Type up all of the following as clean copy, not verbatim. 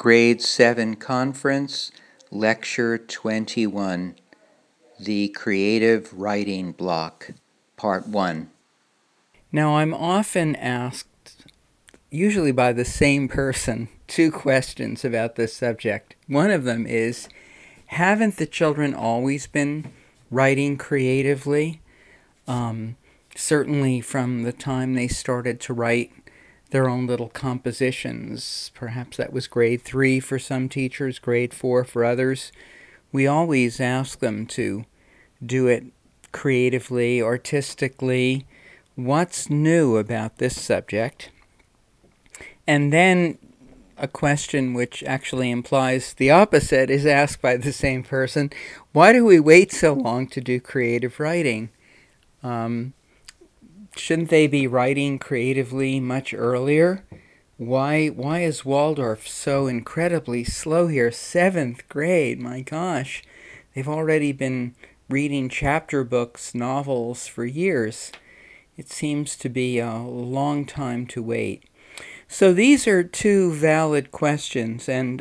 Grade 7 Conference, Lecture 21, The Creative Writing Block, Part 1. Now, I'm often asked, usually by the same person, two questions about this subject. One of them is, haven't the children always been writing creatively? Certainly from the time they started to write their own little compositions. Perhaps that was grade 3 for some teachers, grade 4 for others. We always ask them to do it creatively, artistically. What's new about this subject? And then a question which actually implies the opposite is asked by the same person. Why do we wait so long to do creative writing? Shouldn't they be writing creatively much earlier? Why is Waldorf so incredibly slow here? 7th grade, my gosh. They've already been reading chapter books, novels for years. It seems to be a long time to wait. So these are two valid questions, and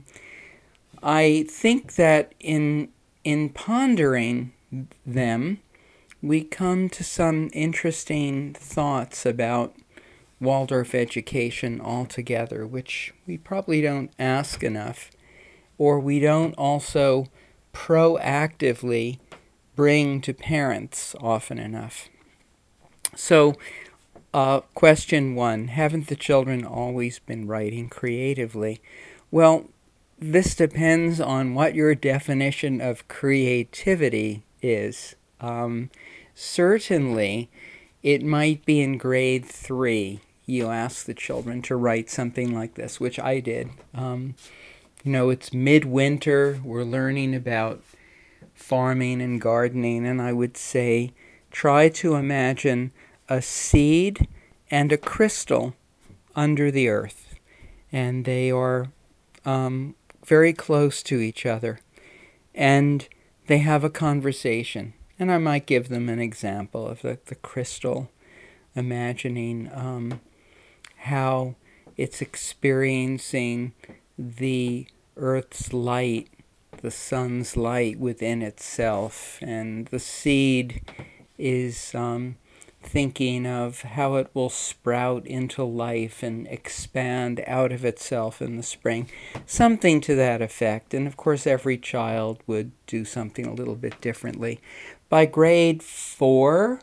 I think that in pondering them, we come to some interesting thoughts about Waldorf education altogether, which we probably don't ask enough, or we don't also proactively bring to parents often enough. So, question 1, haven't the children always been writing creatively? Well, this depends on what your definition of creativity is. Certainly, it might be in grade 3. You ask the children to write something like this, which I did. It's midwinter. We're learning about farming and gardening, and I would say try to imagine a seed and a crystal under the earth, and they are very close to each other, and they have a conversation. And I might give them an example of the crystal, imagining how it's experiencing the earth's light, the sun's light within itself, and the seed is thinking of how it will sprout into life and expand out of itself in the spring. Something to that effect. And of course, every child would do something a little bit differently. By grade 4,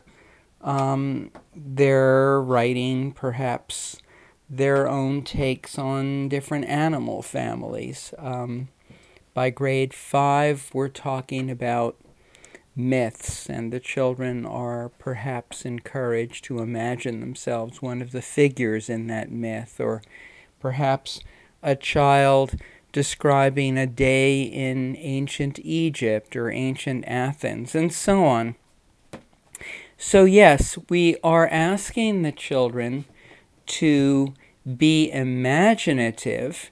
they're writing perhaps their own takes on different animal families. By grade 5, we're talking about myths, and the children are perhaps encouraged to imagine themselves one of the figures in that myth, or perhaps a child describing a day in ancient Egypt or ancient Athens, and so on. So yes, we are asking the children to be imaginative,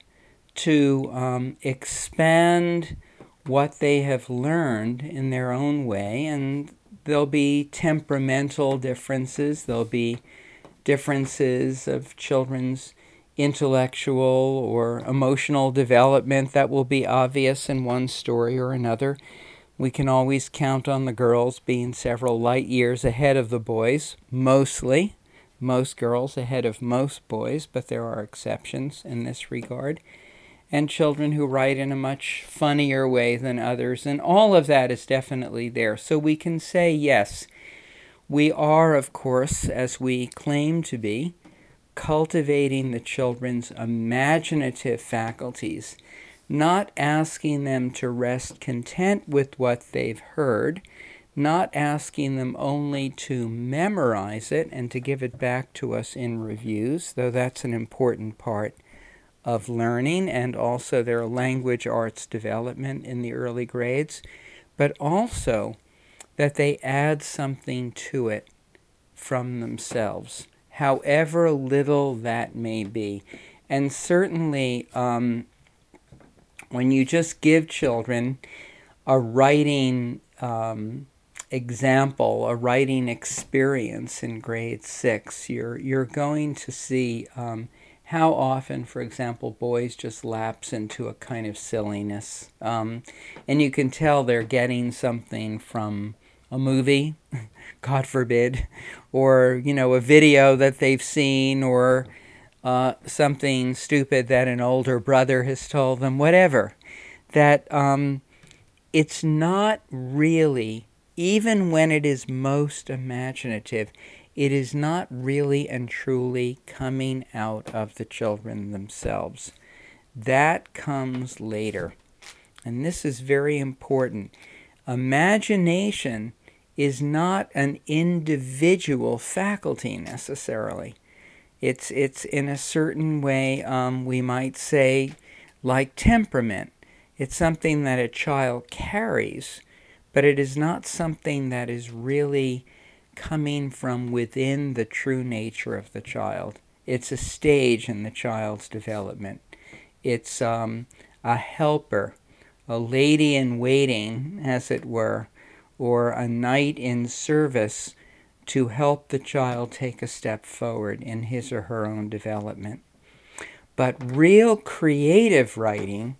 to expand what they have learned in their own way, and there'll be temperamental differences, there'll be differences of children's intellectual or emotional development that will be obvious in one story or another. We can always count on the girls being several light years ahead of the boys, mostly. Most girls ahead of most boys, but there are exceptions in this regard. And children who write in a much funnier way than others, and all of that is definitely there. So we can say, yes, we are, of course, as we claim to be, cultivating the children's imaginative faculties, not asking them to rest content with what they've heard, not asking them only to memorize it and to give it back to us in reviews, though that's an important part of learning and also their language arts development in the early grades, but also that they add something to it from themselves, however little that may be. And certainly when you just give children a writing example, a writing experience in grade 6, you're going to see how often, for example, boys just lapse into a kind of silliness. And you can tell they're getting something from a movie, God forbid, or, a video that they've seen, or something stupid that an older brother has told them, whatever. That it's not really, even when it is most imaginative, it is not really and truly coming out of the children themselves. That comes later. And this is very important. Imagination is not an individual faculty necessarily. It's in a certain way, we might say, like temperament. It's something that a child carries, but it is not something that is really coming from within the true nature of the child. It's a stage in the child's development. It's a helper, a lady in waiting, as it were, or a knight in service to help the child take a step forward in his or her own development. But real creative writing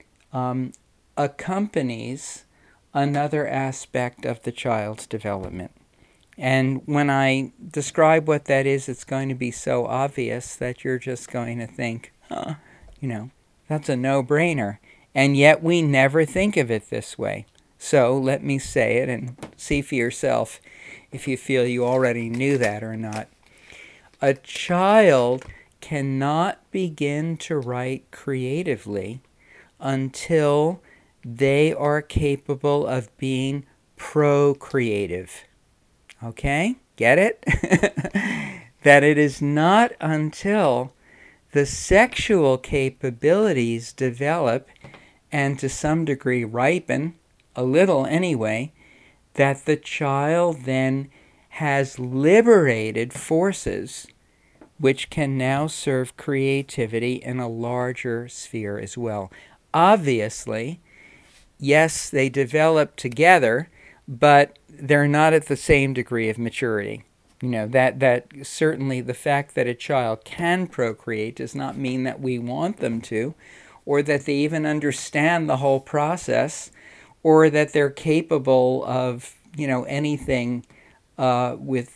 accompanies another aspect of the child's development. And when I describe what that is, it's going to be so obvious that you're just going to think, that's a no-brainer. And yet we never think of it this way. So let me say it and see for yourself if you feel you already knew that or not. A child cannot begin to write creatively until they are capable of being procreative. Okay? Get it? That it is not until the sexual capabilities develop and to some degree ripen, a little anyway, that the child then has liberated forces which can now serve creativity in a larger sphere as well. Obviously, yes, they develop together, but they're not at the same degree of maturity. That certainly the fact that a child can procreate does not mean that we want them to, or that they even understand the whole process, or that they're capable of, anything of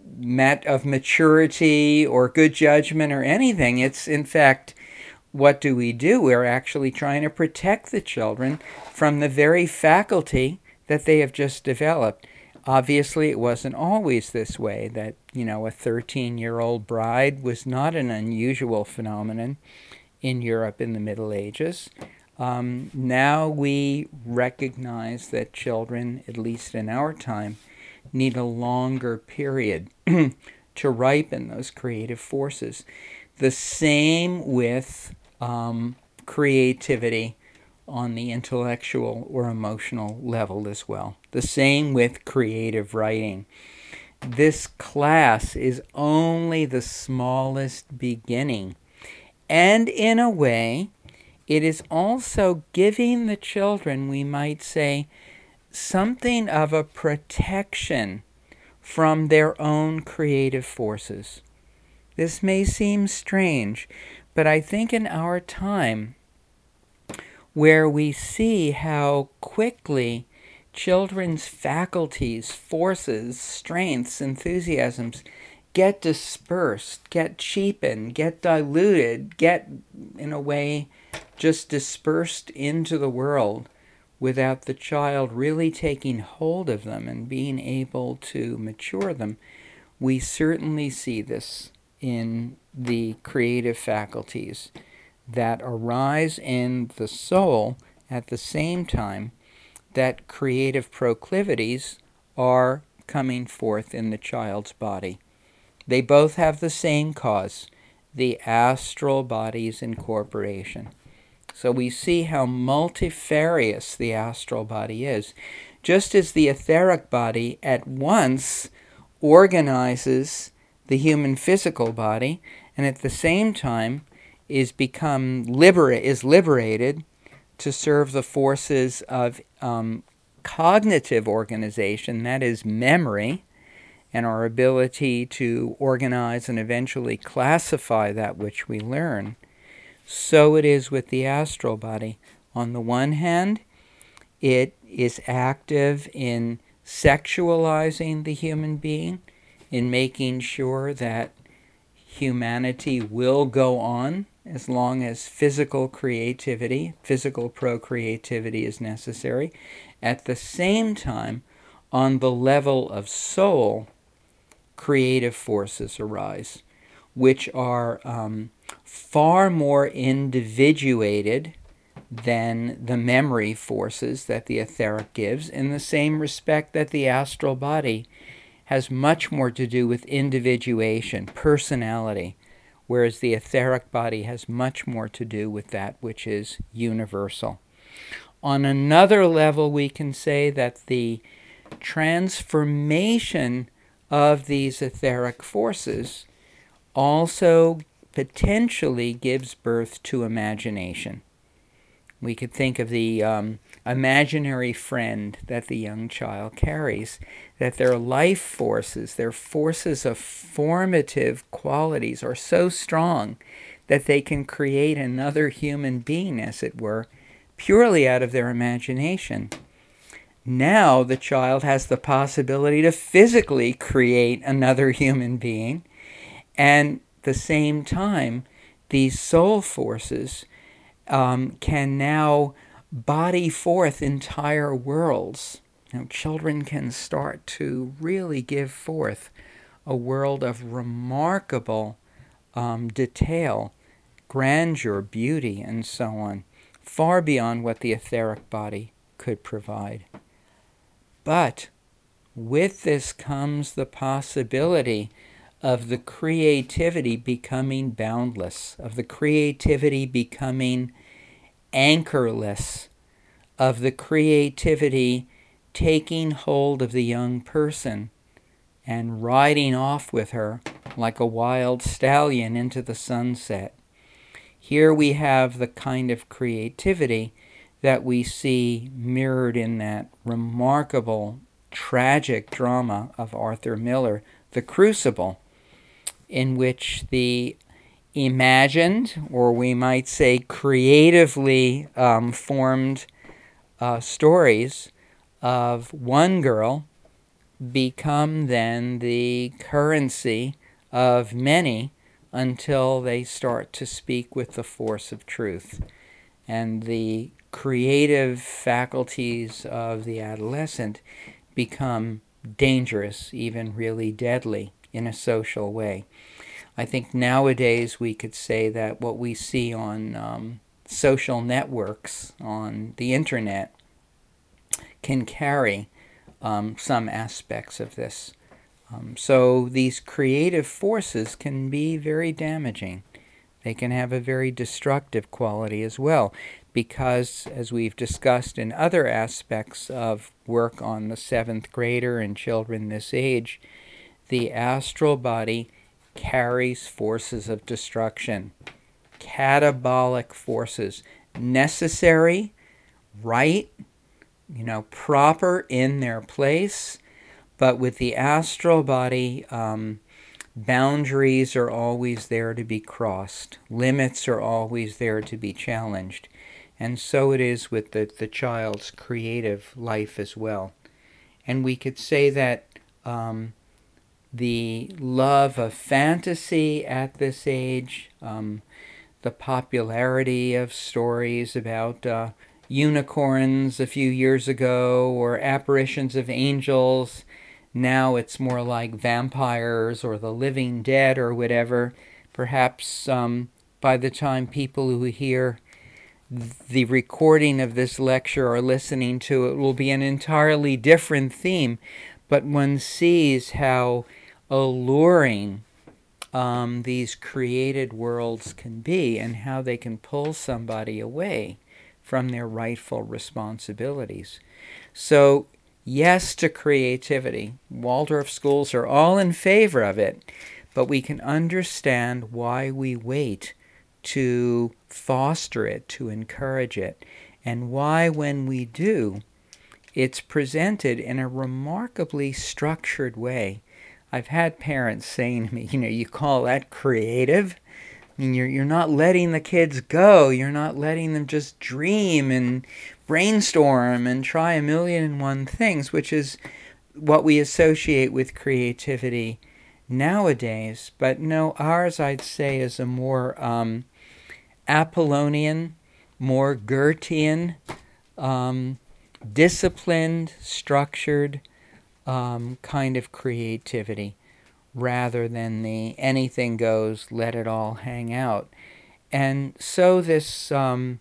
maturity or good judgment or anything. It's, in fact, what do? We're actually trying to protect the children from the very faculty that they have just developed. Obviously, it wasn't always this way, that, a 13-year-old bride was not an unusual phenomenon in Europe in the Middle Ages. Now we recognize that children, at least in our time, need a longer period to ripen those creative forces. The same with creativity on the intellectual or emotional level as well. The same with creative writing. This class is only the smallest beginning. And in a way, it is also giving the children, we might say, something of a protection from their own creative forces. This may seem strange, but I think in our time, where we see how quickly children's faculties, forces, strengths, enthusiasms get dispersed, get cheapened, get diluted, get, in a way, just dispersed into the world without the child really taking hold of them and being able to mature them, we certainly see this in the creative faculties that arise in the soul at the same time that creative proclivities are coming forth in the child's body. They both have the same cause, the astral body's incorporation. So we see how multifarious the astral body is. Just as the etheric body at once organizes the human physical body, and at the same time is liberated to serve the forces of cognitive organization, that is memory, and our ability to organize and eventually classify that which we learn, so it is with the astral body. On the one hand, it is active in sexualizing the human being, in making sure that humanity will go on as long as physical creativity, physical procreativity is necessary. At the same time, on the level of soul, creative forces arise, which are far more individuated than the memory forces that the etheric gives, in the same respect that the astral body has much more to do with individuation, personality, whereas the etheric body has much more to do with that which is universal. On another level, we can say that the transformation of these etheric forces also potentially gives birth to imagination. We could think of the imaginary friend that the young child carries, that their life forces, their forces of formative qualities are so strong that they can create another human being, as it were, purely out of their imagination. Now the child has the possibility to physically create another human being, and at the same time, these soul forces can now body forth entire worlds. Children can start to really give forth a world of remarkable detail, grandeur, beauty, and so on, far beyond what the etheric body could provide. But with this comes the possibility of the creativity becoming boundless, of the creativity becoming anchorless, of the creativity taking hold of the young person and riding off with her like a wild stallion into the sunset. Here we have the kind of creativity that we see mirrored in that remarkable, tragic drama of Arthur Miller, The Crucible, in which the imagined, or we might say creatively formed stories of one girl become then the currency of many until they start to speak with the force of truth. And the creative faculties of the adolescent become dangerous, even really deadly, in a social way. I think nowadays we could say that what we see on social networks, on the internet, can carry some aspects of this. So these creative forces can be very damaging. They can have a very destructive quality as well, because, as we've discussed in other aspects of work on the 7th grader and children this age, the astral body carries forces of destruction, catabolic forces, necessary, right, proper in their place, but with the astral body, boundaries are always there to be crossed. Limits are always there to be challenged. And so it is with the child's creative life as well. And we could say that the love of fantasy at this age, the popularity of stories about unicorns a few years ago, or apparitions of angels. Now it's more like vampires or the living dead or whatever. Perhaps by the time people who hear the recording of this lecture or listening to it will be an entirely different theme. But one sees how alluring these created worlds can be, and how they can pull somebody away from their rightful responsibilities. So, yes to creativity. Waldorf schools are all in favor of it, but we can understand why we wait to foster it, to encourage it, and why, when we do, it's presented in a remarkably structured way. I've had parents saying to me, you call that creative? I mean, you're not letting the kids go. You're not letting them just dream and brainstorm and try a million and one things, which is what we associate with creativity nowadays. But no, ours, I'd say, is a more Apollonian, more Goethean, disciplined, structured kind of creativity, rather than the anything goes, let it all hang out. And so this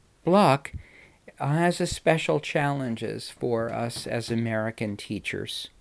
block has a special challenges for us as American teachers.